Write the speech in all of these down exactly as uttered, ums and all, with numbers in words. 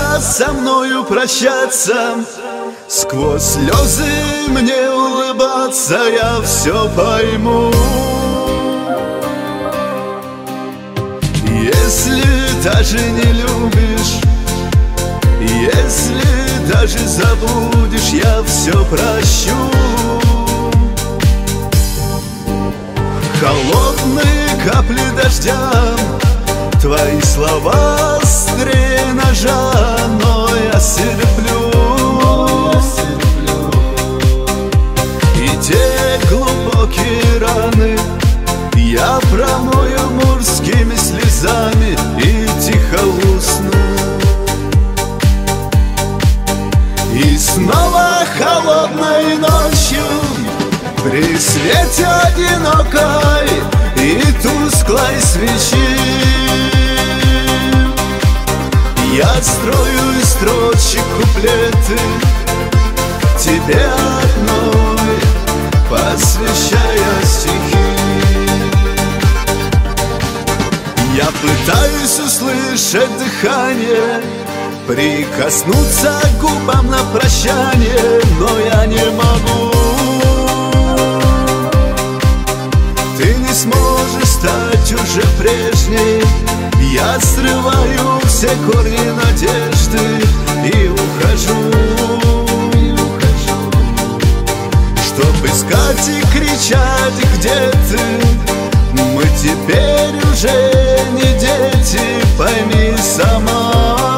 пора со мною прощаться. Сквозь слезы мне улыбаться, я все пойму. Если даже не любишь, если даже забудешь, я все прощу. Холодные капли дождя, твои слова острее ножа, но я терплю. И те глубокие раны я промою морскими слезами и тихо усну. И снова холодной ночью при свете одинокой и тусклой свечи я строю из строчек куплеты, тебе одной посвящая стихи. Я пытаюсь услышать дыхание, прикоснуться к губам на прощание, но я не могу. Ты не сможешь стать уже прежней. Я срываю все корни надежды и ухожу, и ухожу, чтоб искать и кричать, где ты. Мы теперь уже не дети, пойми сама.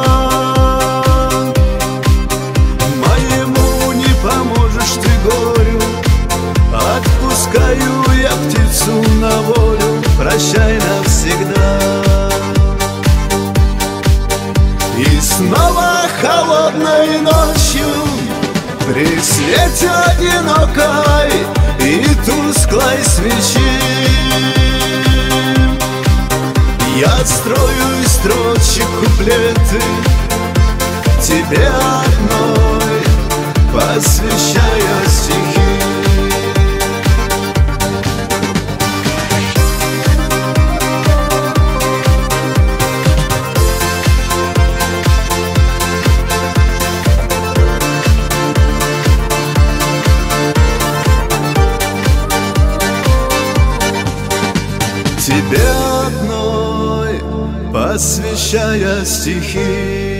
Моему не поможешь ты горю, отпускаю я птицу на волю, прощай навсегда. И снова холодной ночью при свете одинокой и тусклой свечи я строю из строчек куплеты, тебе одной посвящая стихи. Тебе одной посвящая стихи.